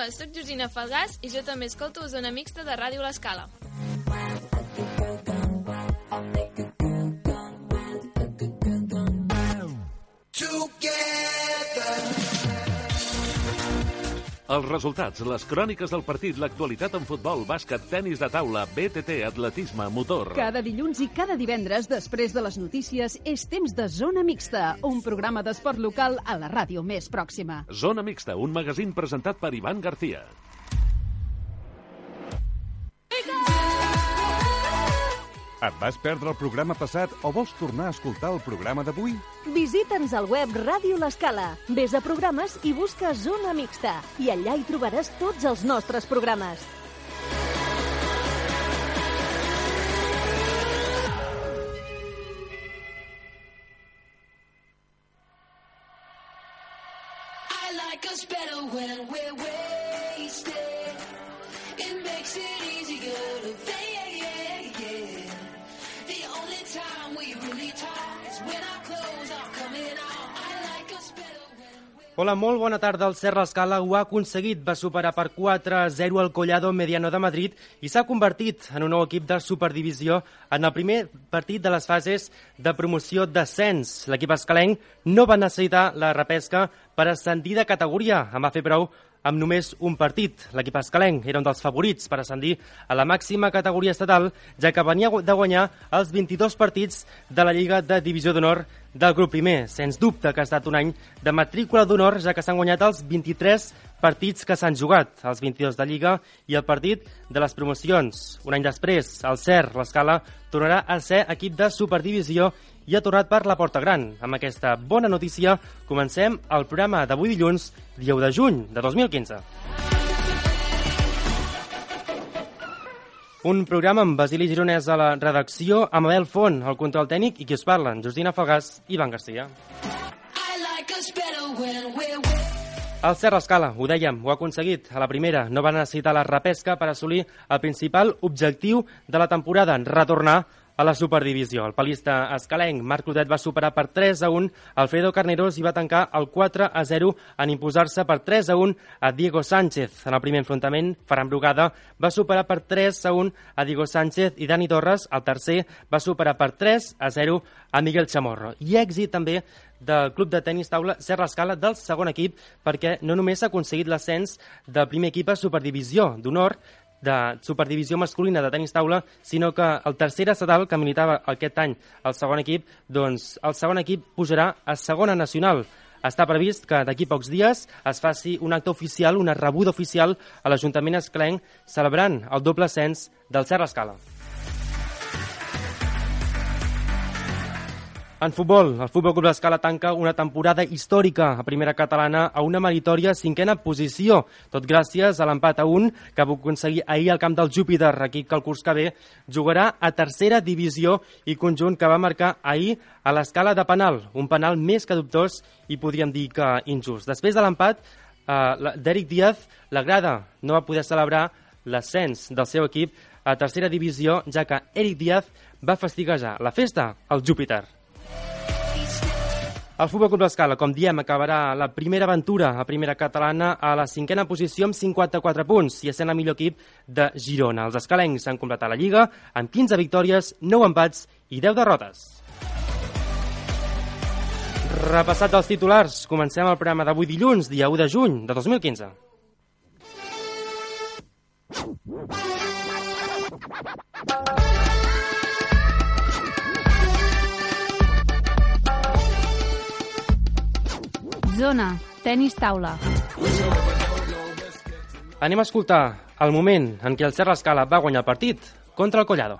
Hola, sóc Georgina Falgàs i jo també escolto Zona Mixta de Ràdio L'Escala. Els resultats, les cròniques del partit, l'actualitat en futbol, bàsquet, tenis de taula, BTT, atletisme, motor. Cada dilluns i cada divendres, després de les notícies, és temps de Zona Mixta, un programa d'esport local a la ràdio més pròxima. Zona Mixta, un magazín presentat per Ivan García. Et vas perdre el programa passat o vols tornar a escoltar el programa d'avui? Visita'ns al web Ràdio L'Escala. Ves a programes i busca Zona Mixta. I allà hi trobaràs tots els nostres programes. I like us better when we're wasted. It makes it easier to think. Hola, molt bona tarda. El Serra Escala ho ha aconseguit. Va superar per 4-0 el Collado Mediano de Madrid i s'ha convertit en un nou equip de Superdivisió en el primer partit de les fases de promoció d'ascens. L'equip escalenc no va necessitar la repesca per ascendir de categoria. En va fer prou amb només un partit. L'equip escalenc era un dels favorits per ascendir a la màxima categoria estatal, ja que venia de guanyar els 22 partits de la Lliga de Divisió d'Honor del grup primer. Sens dubte que ha estat un any de matrícula d'honor, ja que s'han guanyat els 23 partits que s'han jugat, els 22 de Lliga i el partit de les promocions. Un any després, el CER, l'Escala, tornarà a ser equip de Superdivisió i ha tornat per la porta gran. Amb aquesta bona notícia comencem el programa d'avui dilluns, dia 1 de juny de 2015. Un programa amb Basili Gironès a la redacció, amb Abel Font, el control tècnic, i qui us parlen, Georgina Falgàs i Ivan García. El Serra Escala, ho dèiem, ho ha aconseguit. A la primera no va necessitar la repesca per assolir el principal objectiu de la temporada, retornar a la Superdivisió. El palista escalenc Marc Clotet va superar per 3-1 Alfredo Carneros i va tancar el 4-0 en imposar-se per 3-1 a Diego Sánchez. En el primer enfrontament, Ferran Brugada va superar per 3-1 a Diego Sánchez i Dani Torres, el tercer, va superar per 3-0 a Miguel Chamorro. I èxit també del club de tenis taula Serra Escala del segon equip, perquè no només s'ha aconseguit l'ascens del primer equip a Superdivisió d'Honor, de Superdivisió masculina de tenis taula, sinó que el tercer estatal que militava aquest any el segon equip, doncs el segon equip pujarà a segona nacional. Està previst que d'aquí pocs dies es faci un acte oficial, una rebuda oficial a l'Ajuntament escalenc celebrant el doble ascens del Serra Escala. En futbol, el Futbol Club L'Escala tanca una temporada històrica a primera catalana a una meritòria cinquena posició, tot gràcies a l'empat a 1 que va aconseguir ahir al camp del Júpiter, equip que el curs que ve jugarà a tercera divisió i conjunt que va marcar ahir a l'Escala de penal, un penal més que dubtós i podríem dir que injust. Després de l'empat, d'Eric Díaz, la grada no va poder celebrar l'ascens del seu equip a tercera divisió, ja que Eric Díaz va festiguejar la festa al Júpiter. El Futbol Club L'Escala, com diem, acabarà la primera aventura a primera catalana a la cinquena posició amb 54 punts i essent el millor equip de Girona. Els escalencs han completat la Lliga amb 15 victòries, 9 empats i 10 derrotes. Repassat dels titulars, comencem el programa d'avui dilluns, dia 1 de juny de 2015. Zona, tenis taula. Anem a escoltar el moment en què el Serra Escala va guanyar el partit contra el Collado.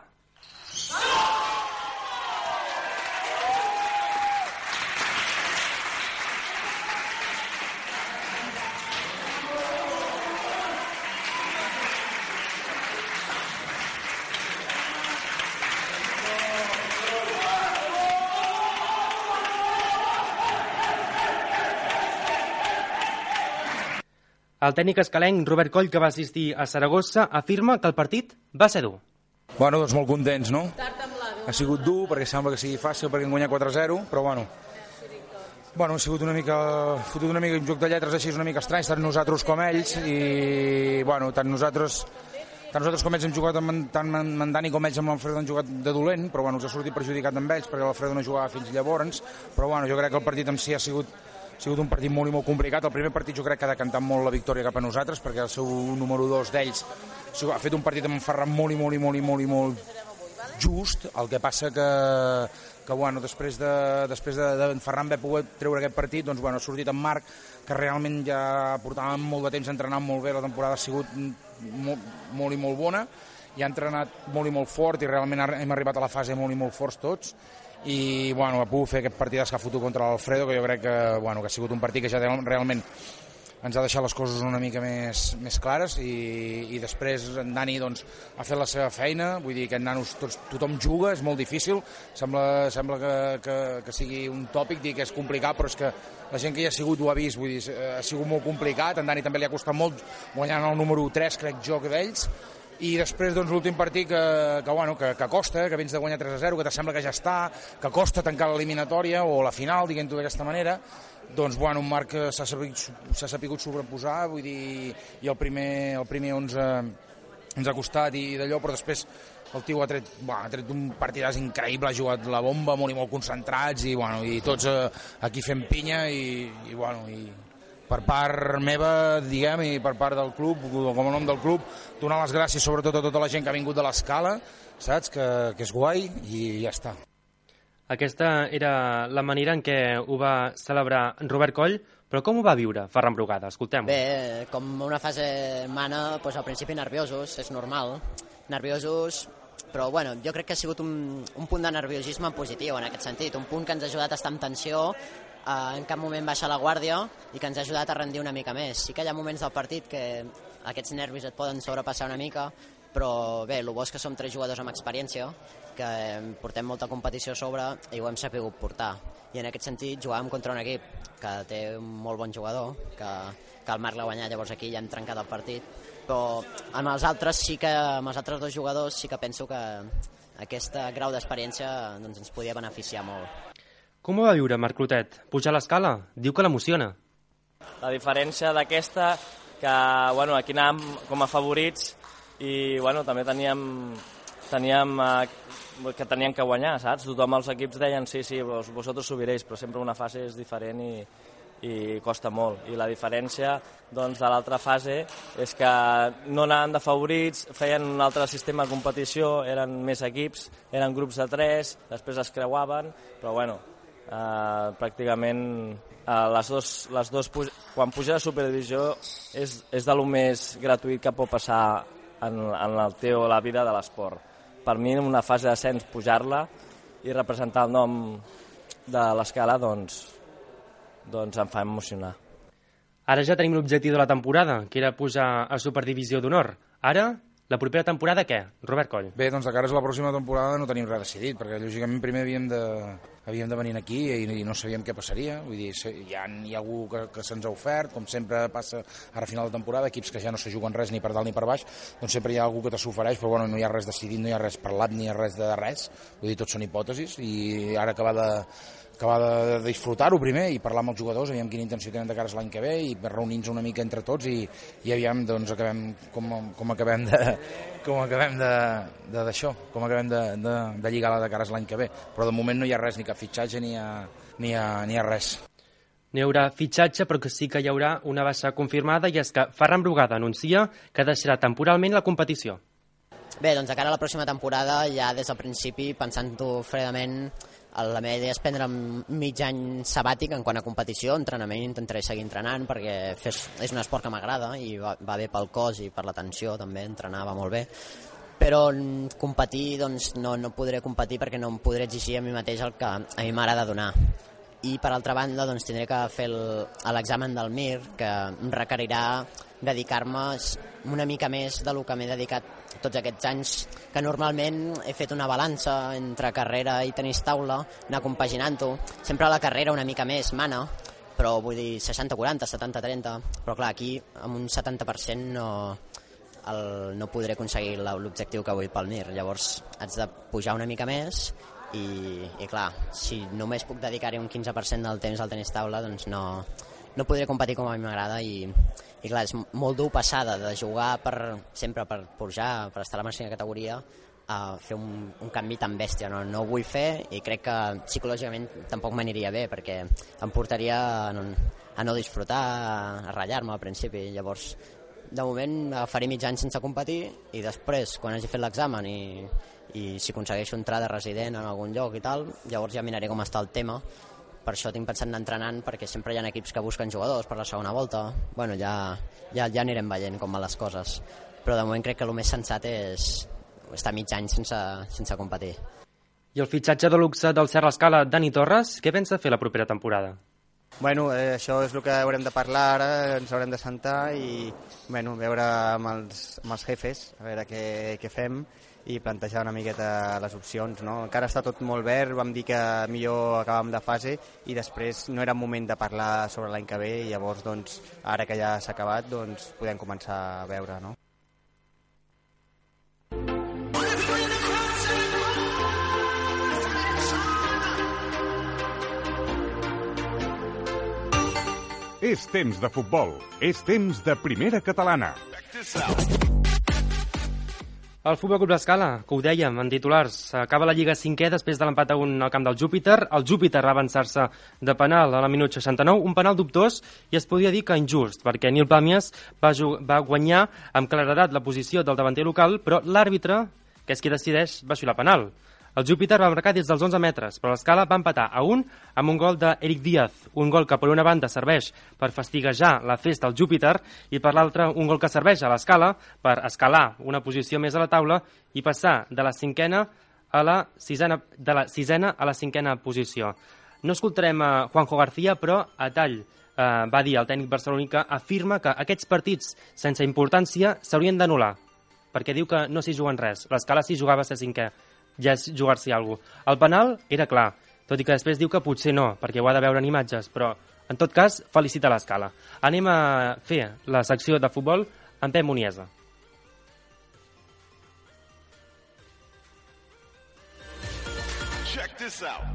El tècnic escalenc Robert Coll, que va assistir a Saragossa, afirma que el partit va ser dur. Bueno, doncs molt contents, no? Ha sigut dur perquè sembla que sigui fàcil perquè hem guanyat 4-0, però bueno, Bueno, ha sigut una mica un joc de lletres així, una mica estrany, tant nosaltres com ells, i bueno, tant nosaltres com ells hem jugat tant amb Dani com ells amb l'Alfredo han jugat de dolent, però bueno, ens ha sortit perjudicat amb ells perquè l'Alfredo no jugava fins llavors, però bueno, jo crec que el partit en si ha sigut un partit molt i molt complicat. El primer partit jo crec que ha decantat molt la victòria cap a nosaltres perquè el seu número 2 d'ells ha fet un partit amb en Ferran molt just. El que passa que bueno, després de Ferran haver pogut treure aquest partit, doncs bueno, ha sortit en Marc, que realment ja portava molt de temps entrenant molt bé, la temporada ha sigut molt i molt bona, i ha entrenat molt i molt fort, i realment hem arribat a la fase molt i molt forts tots, i bueno, ha pogut fer aquest partit que ha fotut contra l'Alfredo, que jo crec que ha sigut un partit que ja realment ens ha deixat les coses una mica més clares, i després en Dani doncs, ha fet la seva feina, vull dir que en nanos tothom juga, és molt difícil, sembla que sigui un tòpic dir que és complicat, però és que la gent que hi ha sigut ho ha vist, vull dir, ha sigut molt complicat, en Dani també li ha costat molt guanyant el número 3, crec jo, d'ells, i després doncs, l'últim partit que costa, que vens de guanyar 3-0, que te sembla que ja està, que costa tancar l'eliminatòria o la final, diguem-ho d'aquesta manera, doncs bueno, un Marc s'ha sapigut sobreposar, vull dir, i el primer 11 ens ha costat i d'allò, però després el tio ha tret un partidàs increïble, ha jugat la bomba molt i molt concentrats, i tots aquí fent pinya, i per part meva, diguem, i per part del club, com a nom del club, donar les gràcies sobretot a tota la gent que ha vingut de l'Escala, saps, que és guai, i ja està. Aquesta era la manera en què ho va celebrar Robert Coll, però com ho va viure Ferran Brugada? Escoltem-ho. Bé, com una fase mana, doncs al principi nerviosos, és normal, nerviosos, però bueno, jo crec que ha sigut un punt de nerviosisme positiu en aquest sentit, un punt que ens ha ajudat a estar en tensió, en cap moment baixar la guàrdia i que ens ha ajudat a rendir una mica més. Sí que hi ha moments del partit que aquests nervis et poden sobrepassar una mica, però bé, el bo és que som 3 jugadors amb experiència, que portem molta competició a sobre i ho hem sapigut portar. I en aquest sentit jugàvem contra un equip que té un molt bon jugador, que el Marc l'ha guanyat, llavors aquí ja hem trencat el partit, però amb els altres 2 jugadors sí que penso que aquest grau d'experiència doncs, ens podia beneficiar molt. Com ho va viure Marc Clotet? Pujar a l'escala? Diu que l'emociona. La diferència d'aquesta, que bueno, aquí anàvem com a favorits i bueno, també teníem que guanyar, saps? Tothom els equips deien sí, vosaltres subiréis, però sempre una fase és diferent i costa molt. I la diferència doncs, de l'altra fase és que no anaven de favorits, feien un altre sistema de competició, eren més equips, eren grups de 3, després es creuaven, però bueno, pràcticament les dos quan puja a Superdivisió és de lo més gratuït que pot passar en la vida de l'esport. Per mi, en una fase d'ascens, pujar-la i representar el nom de l'Escala doncs em fa emocionar. Ara ja tenim l'objectiu de la temporada, que era pujar a Superdivisió d'Honor. Ara, la propera temporada què? Robert Coll. Bé, doncs de cara a la pròxima temporada no tenim res decidit, perquè lògicament primer havíem de venir aquí i no sabíem què passaria. Vull dir, hi ha algú que se'ns ha ofert, com sempre passa ara a final de temporada, equips que ja no se juguen res ni per dalt ni per baix, doncs sempre hi ha algú que te s'ofereix, però bueno, no hi ha res decidit, no hi ha res parlat, ni hi ha res de res. Vull dir, tot són hipòtesis, i ara acabar de disfrutar-ho primer i parlar amb els jugadors, aviam quina intenció tenen de cara a l'any que ve, i reunir-nos una mica entre tots i aviam doncs, com acabem de lligar-la de cara a l'any que ve. Però de moment no hi ha res, ni cap fitxatge ni hi ha res. No hi haurà fitxatge, però que sí que hi haurà una baixa confirmada, i és que Ferran Brugada anuncia que deixarà temporalment la competició. Bé, doncs de cara a la pròxima temporada, ja des del principi, pensant-ho fredament, la meva idea és prendre mig any sabàtic en quant a competició, entrenament, intentaré seguir entrenant perquè és un esport que m'agrada i va bé pel cos i per la tensió també, entrenar va molt bé, però competir doncs no podré competir perquè no em podré exigir a mi mateix el que a mi m'agrada donar. I per altra banda doncs tindré que fer l'examen del MIR, que em requerirà dedicar-me una mica més del que m'he dedicat tots aquests anys, que normalment he fet una balança entre carrera i tenis taula, anar compaginant-ho, sempre la carrera una mica més mana, però vull dir 60-40, 70-30, però clar, aquí amb un 70% no podré aconseguir l'objectiu que vull pel MIR, llavors haig de pujar una mica més i clar, si només puc dedicar-hi un 15% del temps al tenis taula, doncs no podré competir com a mi m'agrada i clar, és molt dur passar de jugar sempre per pujar, per estar a la màxima categoria, a fer un canvi tan bèstia. No ho vull fer i crec que psicològicament tampoc m'aniria bé, perquè em portaria a no disfrutar, a ratllar-me al principi. Llavors, de moment faré mig any sense competir i després, quan hagi fet l'examen i si aconsegueixo entrar de resident en algun lloc i tal, llavors ja miraré com està el tema. Per això tinc pensat anar entrenant, perquè sempre hi ha equips que busquen jugadors per la segona volta. Bueno, ja anirem veient com van les coses, però de moment crec que el més sensat és estar mig any sense competir. I el fitxatge de luxe del Serra Escala, Dani Torres, què pensa fer la propera temporada? Bueno, això és el que haurem de parlar ara, ens haurem de sentar i veure amb els jefes, a veure què fem i plantejar una miqueta les opcions, no? Encara està tot molt verd, vam dir que millor acabàvem de fase i després no era moment de parlar sobre l'any que ve i llavors, doncs, ara que ja s'ha acabat, doncs, podem començar a veure, no? És temps de futbol, és temps de primera catalana. El Futbol Club L'Escala, que ho dèiem en titulars, acaba la Lliga 5è després de l'empat a 1 al camp del Júpiter. El Júpiter va avançar-se de penal a la minut 69, un penal dubtós i es podia dir que injust, perquè Nil Pàmies va guanyar amb claredat la posició del davanter local, però l'àrbitre, que és qui decideix, va xiular penal. El Júpiter va marcar des dels 11 metres, però l'Escala va empatar a 1 amb un gol d'Eric Díaz, un gol que per una banda serveix per fastiguejar la festa al Júpiter i per l'altra un gol que serveix a l'Escala per escalar una posició més a la taula i passar de la cinquena a la cinquena posició. No escoltarem a Juanjo García, però a tall va dir el tècnic barceloní que afirma que aquests partits sense importància s'haurien d'anul·lar, perquè diu que no s'hi juguen res. L'Escala s'hi jugava a ser cinquè, ja és jugar-s'hi alguna cosa. El penal era clar, tot i que després diu que potser no, perquè ho ha de veure en imatges, però en tot cas felicita l'Escala. Anem a fer la secció de futbol amb Pep Muniesa. Check this out.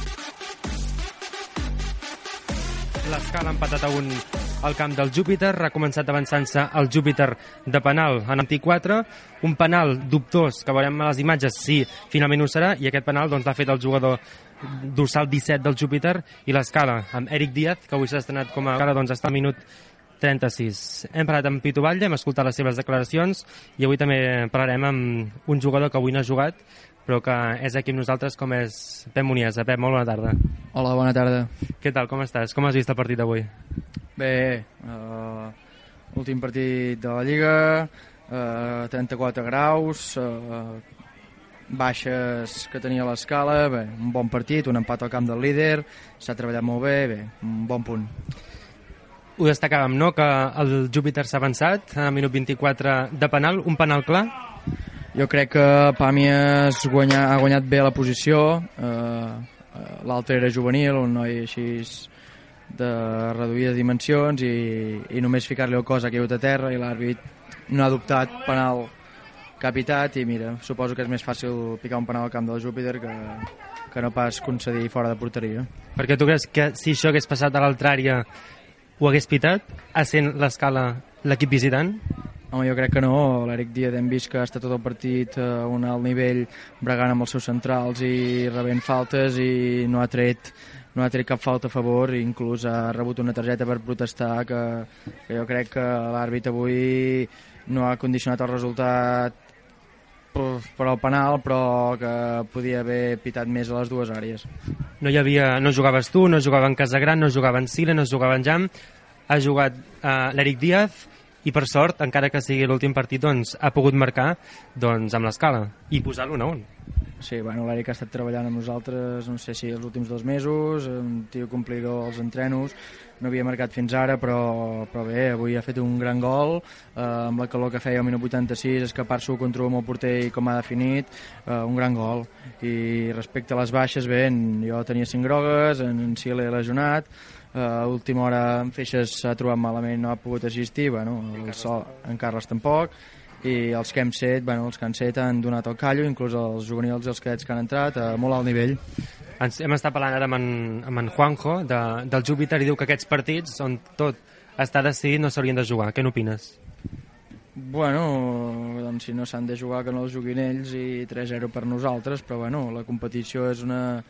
L'Escala ha empatat a 1 al camp del Júpiter, ha començat avançant-se el Júpiter de penal en 24, un penal dubtós que veurem a les imatges si finalment ho serà, i aquest penal doncs, l'ha fet el jugador dorsal 17 del Júpiter i l'Escala, amb Eric Díaz, que avui s'ha estrenat com a Escala, doncs està al minut 36. Hem parlat amb Pitu Batlle, hem escoltat les seves declaracions i avui també parlarem amb un jugador que avui no ha jugat, però que és aquí amb nosaltres, com és Pep Muniesa. Pep, molt bona tarda. Hola, bona tarda. Què tal, com estàs? Com has vist el partit d'avui? Bé, últim partit de la Lliga, 34 graus, baixes que tenia l'Escala, bé, un bon partit, un empat al camp del líder, s'ha treballat molt bé, un bon punt. Ho destacàvem, no?, que el Júpiter s'ha avançat a minut 24 de penal, un penal clar. Jo crec que Pàmies ha guanyat bé la posició, l'altre era juvenil, un noi així de reduïdes dimensions i només ficar-li el cos ha caigut a terra i l'àrbit no ha adoptat penal capitat i mira, suposo que és més fàcil picar un penal al camp del Júpiter que no pas concedir fora de porteria. Perquè tu creus que si això hagués passat a l'altra àrea ho hagués pitat, essent l'Escala l'equip visitant? Home, jo crec que no. L'Eric Díaz hem vist que ha estat tot el partit a un alt nivell bregant amb els seus centrals i rebent faltes i no ha tret cap falta a favor, inclús ha rebut una targeta per protestar que jo crec que l'àrbit avui no ha condicionat el resultat per al penal, però que podia haver pitat més a les dues àrees. No jugaves tu, no jugava en Casagran, no jugava en Sile, no jugava en Jam, ha jugat l'Eric Díaz i per sort, encara que sigui l'últim partit, doncs, ha pogut marcar doncs, amb l'Escala i posar l'1-1. Sí, bueno, l'Eric ha estat treballant amb nosaltres, no sé si els últims 2 mesos, un tio complidor als entrenos, no havia marcat fins ara, però bé, avui ha fet un gran gol, amb la calor que feia al minut 86, escapar-s'ho contra el porter i com ha definit, un gran gol. I respecte a les baixes, bé, jo tenia 5 grogues, en Sile lesionat, a última hora en Feixes s'ha trobat malament, no ha pogut assistir, bueno, el Sol en Carles tampoc, i els que hem set, els que han set han donat el callo, inclús els juvenils i els cadets que han entrat a molt alt nivell. Hem estat parlant ara amb en Juanjo del Júpiter i diu que aquests partits on tot està decidit no s'haurien de jugar. Què n'opines? Bueno, doncs si no s'han de jugar que no els juguin ells i 3-0 per nosaltres, però bueno, la competició és una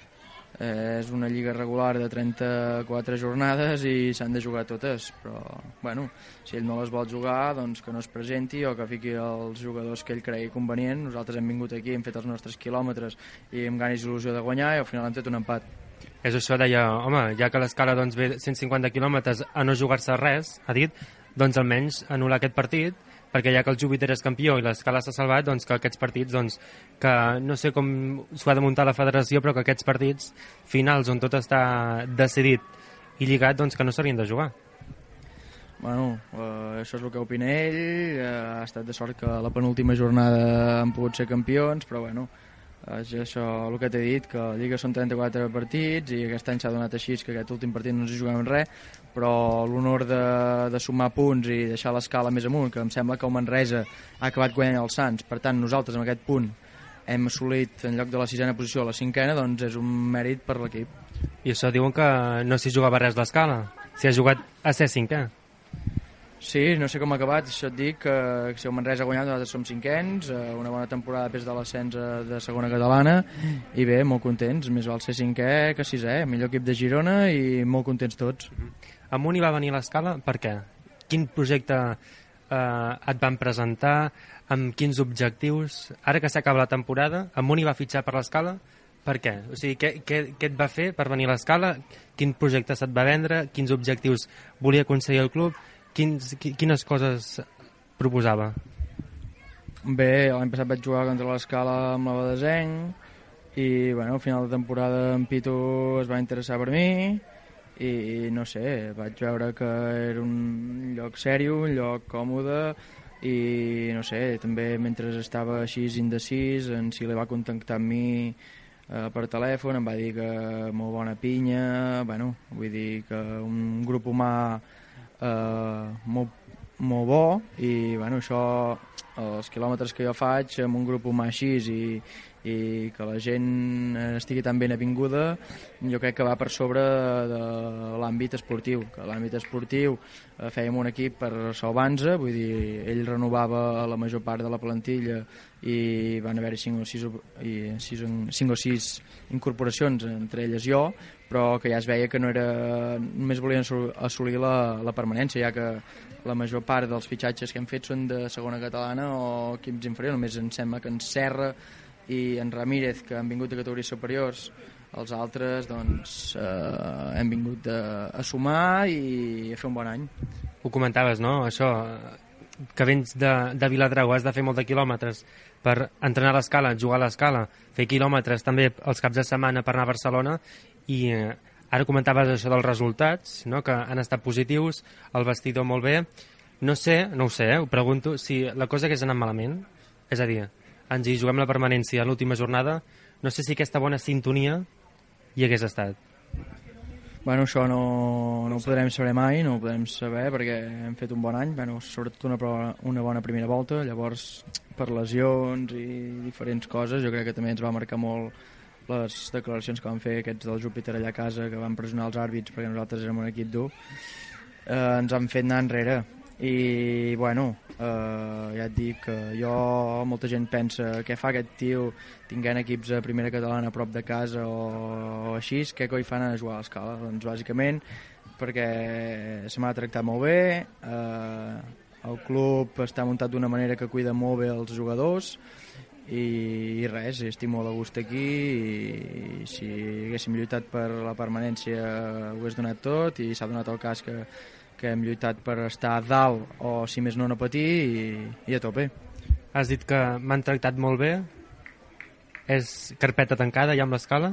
lliga regular de 34 jornades i s'han de jugar totes, però bueno, si ell no les vol jugar, doncs que no es presenti o que fiqui els jugadors que ell cregui convenient. Nosaltres hem vingut aquí, hem fet els nostres quilòmetres i amb ganes i il·lusió de guanyar i al final hem fet un empat. És això, deia, home, ja que l'Escala doncs, ve 150 quilòmetres a no jugar-se res, ha dit, doncs almenys anul·lar aquest partit, perquè ja que el Júpiter és campió i l'Escala s'ha salvat, doncs que aquests partits, doncs, que no sé com s'ho ha de muntar la federació, però que aquests partits finals on tot està decidit i lligat, doncs que no s'haurien de jugar. Bueno, això és el que opina ell, ha estat de sort que la penúltima jornada han pogut ser campions, però bueno, és això el que t'he dit, que la Lliga són 34 partits i aquest any s'ha donat així, que aquest últim partit no ens hi juguem res, però l'honor de sumar punts i deixar l'Escala més amunt, que em sembla que el Manresa ha acabat guanyant el Sants, per tant nosaltres amb aquest punt hem assolit en lloc de la 6ª posició a la 5ª, doncs és un mèrit per l'equip. I això diuen que no s'hi jugava res l'Escala, s'hi ha jugat a ser 5è. Sí, no sé com ha acabat, això et dic que si el Manresa ha guanyat nosaltres som 5ens, una bona temporada després de l'ascens de segona catalana i bé, molt contents, més val ser 5è que 6è, millor equip de Girona i molt contents tots. Amunt hi va venir l'Escala, per què? Quin projecte et van presentar, amb quins objectius? Ara que s'acaba la temporada, Amunt hi va fitxar per l'Escala, per què? O sigui, què et va fer per venir a l'Escala? Quin projecte se't va vendre? Quins objectius volia aconseguir el club? Quines coses proposava? Bé, l'any passat vaig jugar contra l'Escala amb la Badesenc i bueno, al final de temporada en Pitu es va interessar per mi i no sé, vaig veure que era un lloc seriós, un lloc còmode i no sé, també mentre estava així indecís, en Sile va contactar amb mi per telèfon, em va dir que molt bona pinya, bueno, vull dir que un grup humà molt bo i bueno, això, els quilòmetres que jo faig amb un grup humà així i que la gent estigui tan ben avinguda, jo crec que va per sobre de l'àmbit esportiu, que l'àmbit esportiu fèiem un equip per salvar-nos, vull dir, ell renovava la major part de la plantilla i van haver-hi 5 o 6 incorporacions, entre elles jo, però que ja es veia que no era, només volien assolir la permanència, ja que la major part dels fitxatges que hem fet són de segona catalana o equips inferiors, només em sembla que en Serra i en Ramírez, que han vingut de categories superiors, els altres doncs hem vingut a sumar i a fer un bon any. Ho comentaves, no? Això, que vens de Viladrau, has de fer molt de quilòmetres per entrenar a l'Escala, jugar a l'Escala, fer quilòmetres també els caps de setmana per anar a Barcelona i ara comentaves això dels resultats, no? Que han estat positius, el vestidor molt bé. No ho sé, ho pregunto, si la cosa hagués anat malament, és a dir, ens hi juguem la permanència a l'última jornada, no sé si aquesta bona sintonia hi hagués estat. Bueno, això no ho podrem saber mai, no ho podrem saber perquè hem fet un bon any, bueno, sobretot una bona primera volta, llavors per lesions i diferents coses, jo crec que també ens va marcar molt les declaracions que van fer aquests del Júpiter allà a casa, que van pressionar els àrbits perquè nosaltres érem un equip dur, ens han fet anar enrere. I bueno, ja et dic que molta gent pensa què fa aquest tio tinguent equips a primera catalana a prop de casa o així, què coi fan a jugar a l'Escala? Doncs bàsicament perquè se m'ha tractat molt bé, el club està muntat d'una manera que cuida molt bé els jugadors i res, estic molt a gust aquí i si haguéssim lluitat per la permanència ho hagués donat tot i s'ha donat el cas que hem lluitat per estar a dalt o si més no patir i a tope. Has dit que m'han tractat molt bé, és carpeta tancada ja amb l'Escala?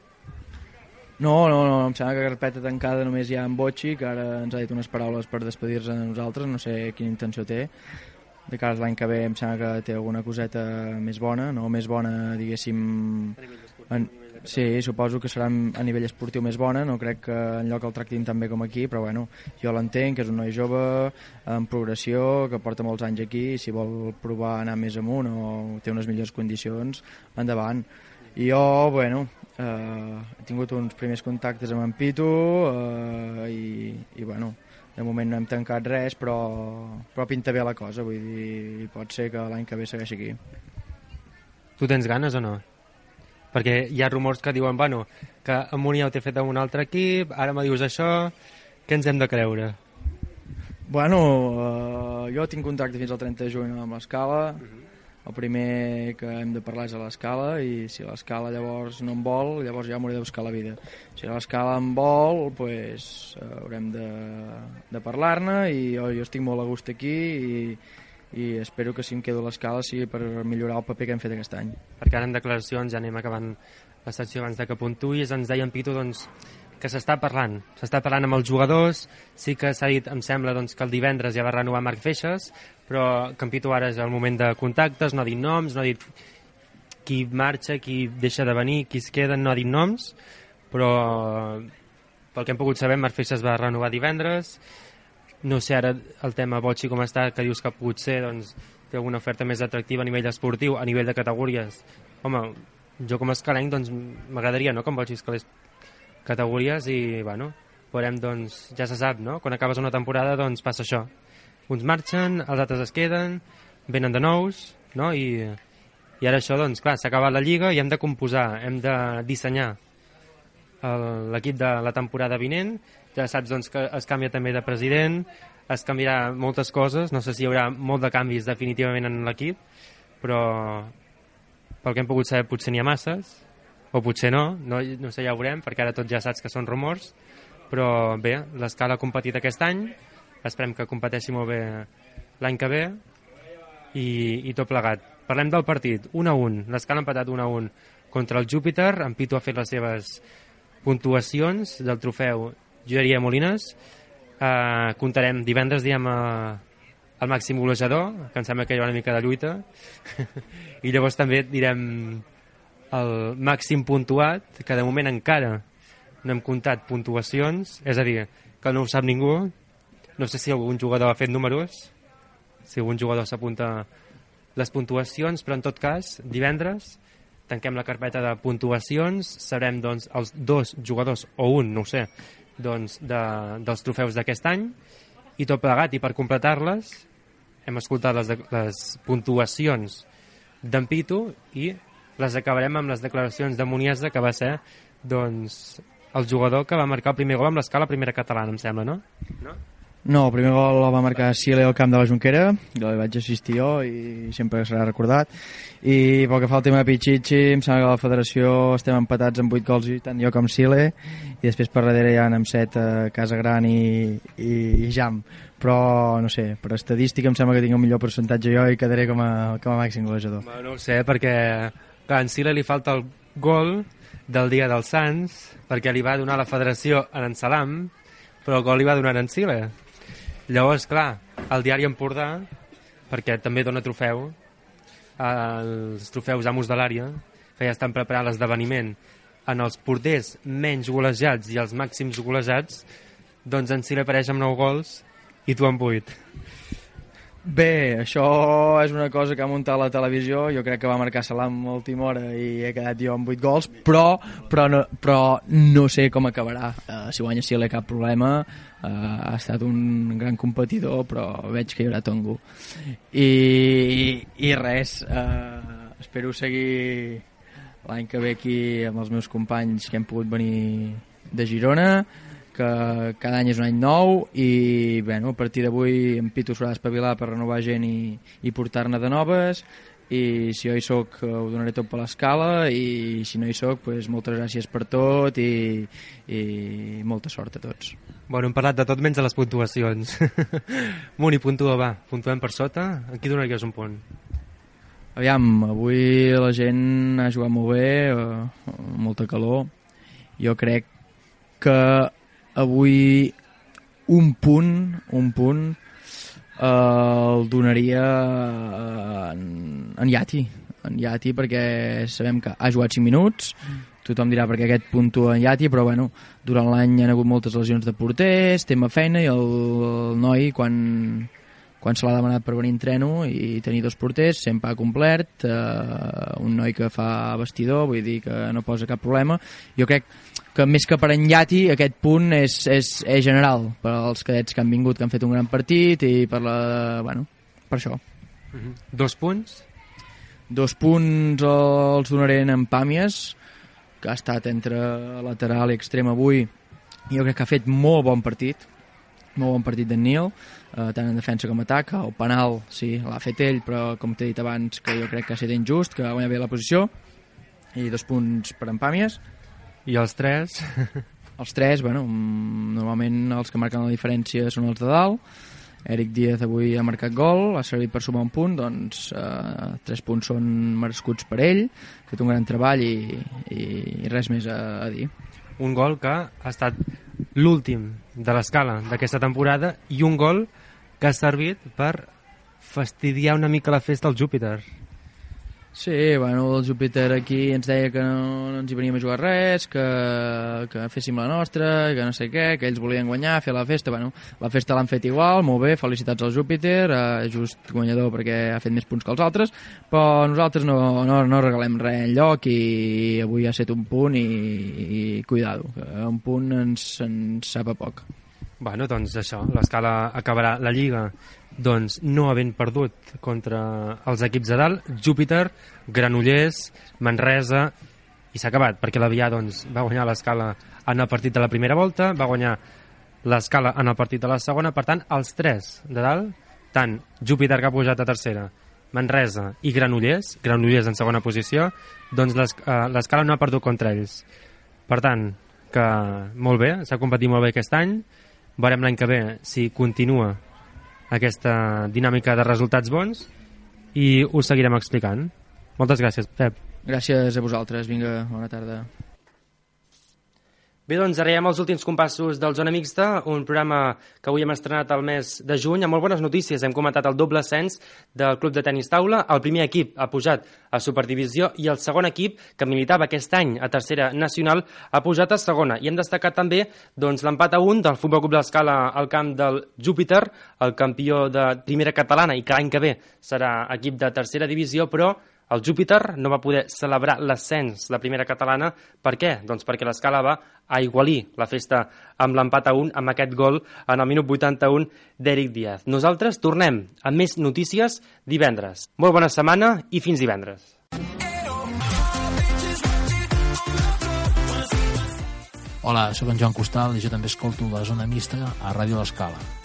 No, em sembla que carpeta tancada només hi ha en Bocci, que ara ens ha dit unes paraules per despedir-se de nosaltres, no sé quina intenció té. De cara a l'any que ve em sembla que té alguna coseta més bona, no més bona, diguéssim, Sí, suposo que serà a nivell esportiu més bona, no crec que enlloc el tractin tan bé com aquí, però bueno, jo l'entenc, que és un noi jove, en progressió, que porta molts anys aquí, i si vol provar anar més amunt o té unes millors condicions, endavant. I jo, bueno, he tingut uns primers contactes amb en Pitu i bueno, de moment no hem tancat res, però pinta bé la cosa, vull dir, pot ser que l'any que ve segueixi aquí. Tu tens ganes o no? Perquè hi ha rumors que diuen, bueno, que en Muniau t'he fet amb un altre equip, ara me dius això, què ens hem de creure? Bueno, jo tinc contacte fins al 30 de juny amb l'Escala, el primer que hem de parlar és a l'Escala, i si l'Escala llavors no em vol, llavors ja m'hauré de buscar la vida. Si l'Escala em vol, pues, haurem de parlar-ne, i jo estic molt a gust aquí, i espero que si em quedo a l'Escala sigui per millorar el paper que hem fet aquest any. Perquè ara en declaracions, ja anem acabant la secció abans de que puntuïs, ens deia en Pitu doncs, que s'està parlant amb els jugadors, sí que s'ha dit, em sembla, doncs, que el divendres ja va renovar Marc Feixes, però que en Pitu ara és el moment de contactes, no ha dit noms, no ha dit qui marxa, qui deixa de venir, qui es queda, no ha dit noms, però pel que hem pogut saber, Marc Feixes va renovar divendres. No sé ara el tema Bocci com està, que dius que potser doncs, té alguna oferta més atractiva a nivell esportiu, a nivell de categories. Home, jo com a escalenc doncs, m'agradaria, no?, que en Bocci escalés categories i, bueno, veurem, doncs, ja se sap, no? Quan acabes una temporada, doncs, passa això. Uns marxen, els altres es queden, venen de nous, no? I ara això, doncs, clar, s'ha acabat la Lliga i hem de composar, hem de dissenyar l'equip de la temporada vinent. Ja saps doncs, que es canvia també de president, es canviarà moltes coses, no sé si hi haurà molt de canvis definitivament en l'equip, però pel que hem pogut saber potser n'hi ha masses, o potser no sé, ja ho veurem, perquè ara tot ja saps que són rumors, però bé, l'Escala ha competit aquest any, esperem que competeixi molt bé l'any que ve, i tot plegat. Parlem del partit, 1-1, l'Escala ha empatat 1-1 contra el Júpiter, en Pitu ha fet les seves puntuacions del trofeu Joieria Molines. Comptarem divendres, diem, el màxim golejador, que em sembla que hi ha una mica de lluita, i llavors també direm el màxim puntuat, que de moment encara no hem comptat puntuacions, és a dir, que no ho sap ningú. No sé si algun jugador ha fet números, si algun jugador s'apunta les puntuacions, però en tot cas, divendres tanquem la carpeta de puntuacions, sabrem doncs, els 2 jugadors, o un, no ho sé, doncs, dels trofeus d'aquest any, i tot plegat, i per completar-les hem escoltat les puntuacions d'en Pitu i les acabarem amb les declaracions de Muniesa, que va ser doncs, el jugador que va marcar el primer gol amb l'Escala primera catalana, em sembla, no? No, el primer gol el va marcar Sile al camp de la Jonquera, jo hi vaig assistir jo i sempre serà recordat. I pel que fa al tema de Pichichi, em sembla que a la federació estem empatats amb 8 gols, tant jo com Sile, i després per darrere hi ha amb 7 Casagran i Jam. Però, no sé, per estadística em sembla que tinc un millor percentatge jo i quedaré com a màxim golejador. No ho sé, perquè a en Sile li falta el gol del dia dels Sants, perquè li va donar la federació a en Salam, però el gol li va donar en Sile. Llavors, clar, el diari Empordà, perquè també dona trofeu, els trofeus amos de l'àrea, que ja estan preparant l'esdeveniment en els porters menys golejats i els màxims golejats, doncs en Sile apareix amb 9 gols i tu amb 8. Bé, això és una cosa que ha muntat la televisió. Jo crec que va marcar Salam a última hora i he quedat jo amb 8 gols, però no sé com acabarà. Si guanya Sile, cap problema. Ha estat un gran competidor, però veig que hi haurà tongo. I res, espero seguir l'any que ve aquí amb els meus companys que hem pogut venir de Girona, que cada any és un any nou, i bueno, a partir d'avui en Pitu s'haurà d'espavilar per renovar gent i portar-ne de noves, i si jo hi soc ho donaré tot per l'Escala, i si no hi soc, pues, moltes gràcies per tot i molta sort a tots. Bueno, hem parlat de tot menys de les puntuacions. Muni, puntua, va, puntuem per sota. A qui donaries un punt? Aviam, avui la gent ha jugat molt bé, molta calor. Jo crec que avui un punt el donaria en Yati, perquè sabem que ha jugat 5 minuts, tothom dirà perquè aquest puntua en Iati, però bueno, durant l'any hi ha hagut moltes lesions de porters, tema feina, i el noi quan se l'ha demanat per venir entreno i tenir 2 porters, sempre ha complert, un noi que fa vestidor, vull dir que no posa cap problema. Jo crec que més que per en Iati aquest punt és general per als cadets que han vingut, que han fet un gran partit, i per això. 2 punts? 2 punts els donaré en Pàmies, que ha estat entre lateral i extrem avui. Jo crec que ha fet molt bon partit d'en Nil, tant en defensa com atac. El penal sí, l'ha fet ell, però com t'he dit abans, que jo crec que ha estat injust, que ha guanyat bé la posició, i 2 punts per en Pàmies. I els 3? Els 3, normalment els que marquen la diferència són els de dalt. Eric Díaz avui ha marcat gol, ha servit per sumar un punt, doncs 3 punts són merescuts per ell, ha fet un gran treball i res més a dir. Un gol que ha estat l'últim de l'escala d'aquesta temporada i un gol que ha servit per fastidiar una mica la festa al Júpiter. Sí, el Júpiter aquí ens deia que no ens hi veníem a jugar res, que féssim la nostra, que no sé què, que ells volien guanyar, fer la festa. La festa l'han fet igual, molt bé, felicitats al Júpiter, just guanyador perquè ha fet més punts que els altres, però nosaltres no regalem res enlloc i avui ha set un punt i cuidado, que un punt ens sap a poc. Doncs això, l'escala acabarà la Lliga no havent perdut contra els equips de dalt, Júpiter, Granollers, Manresa, i s'ha acabat, perquè l'Avià va guanyar l'escala en el partit de la primera volta, va guanyar l'escala en el partit de la segona, per tant, els 3 de dalt, tant Júpiter, que ha pujat a tercera, Manresa i Granollers en segona posició, doncs l'escala no ha perdut contra ells. Per tant, que molt bé, s'ha competit molt bé aquest any, veurem l'any que ve si continua aquesta dinàmica de resultats bons i us seguirem explicant. Moltes gràcies, Pep. Gràcies a vosaltres, vinga, bona tarda. Bé, arribem als últims compassos del Zona Mixta, un programa que avui hem estrenat el mes de juny amb molt bones notícies. Hem comentat el doble ascens del Club de Tenis Taula. El primer equip ha pujat a Superdivisió i el segon equip, que militava aquest any a Tercera Nacional, ha pujat a Segona. I hem destacat també l'empat a 1 del Futbol Club de l'Escala al camp del Júpiter, el campió de Primera Catalana i que l'any que ve serà equip de Tercera Divisió, però el Júpiter no va poder celebrar l'ascens de Primera Catalana. Per què? Doncs perquè l'Escala va aigualir la festa amb l'empat a 1 amb aquest gol en el minut 81 d'Eric Díaz. Nosaltres tornem amb més notícies divendres. Molt bona setmana i fins divendres. Hola, soc en Joan Costal i jo també escolto la Zona Mixta a Ràdio L'Escala.